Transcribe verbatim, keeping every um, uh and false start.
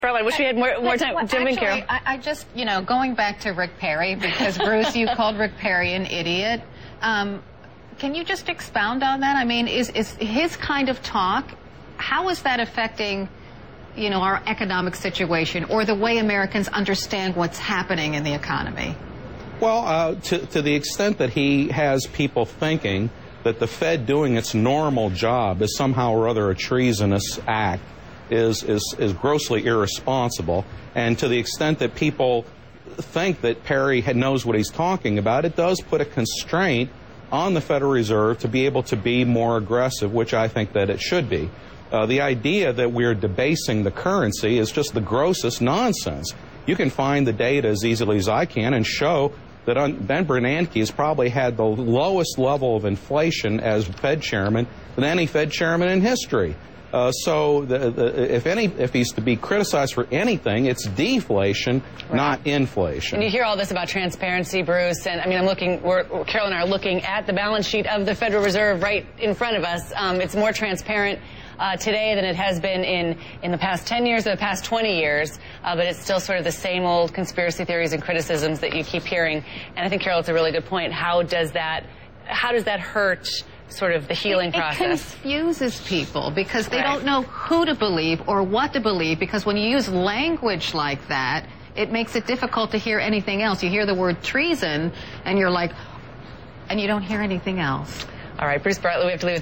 Carol, I wish we had more, more time. Well, Jim and Carol. I, I just, you know, going back to Rick Perry, because Bruce, you called Rick Perry an idiot. Um, can you just expound on that? I mean, is, is his kind of talk, how is that affecting, you know, our economic situation or the way Americans understand what's happening in the economy? Well, uh, to, to the extent that he has people thinking that the Fed doing its normal job is somehow or other a treasonous act, is, is, is grossly irresponsible. And to the extent that people think that Perry had, knows what he's talking about, it does put a constraint on the Federal Reserve to be able to be more aggressive, which I think that it should be. Uh, the idea that we're debasing the currency is just the grossest nonsense. You can find the data as easily as I can and show that Ben Bernanke has probably had the lowest level of inflation as Fed chairman than any Fed chairman in history. Uh, so the, the, if any, if he's to be criticized for anything, it's deflation, right, not inflation. And you hear all this about transparency, Bruce, and I mean, I'm looking, we're, Carol and I are looking at the balance sheet of the Federal Reserve right in front of us. Um, it's more transparent uh, today than it has been in, in the past ten years or the past twenty years, uh, but it's still sort of the same old conspiracy theories and criticisms that you keep hearing. And I think, Carol, it's a really good point. How does that, how does that hurt sort of the healing it, it process? It confuses people because they right. don't know who to believe or what to believe, because when you use language like that, it makes it difficult to hear anything else. You hear the word treason and you're like, and you don't hear anything else. All right, Bruce Bartlett, we have to leave it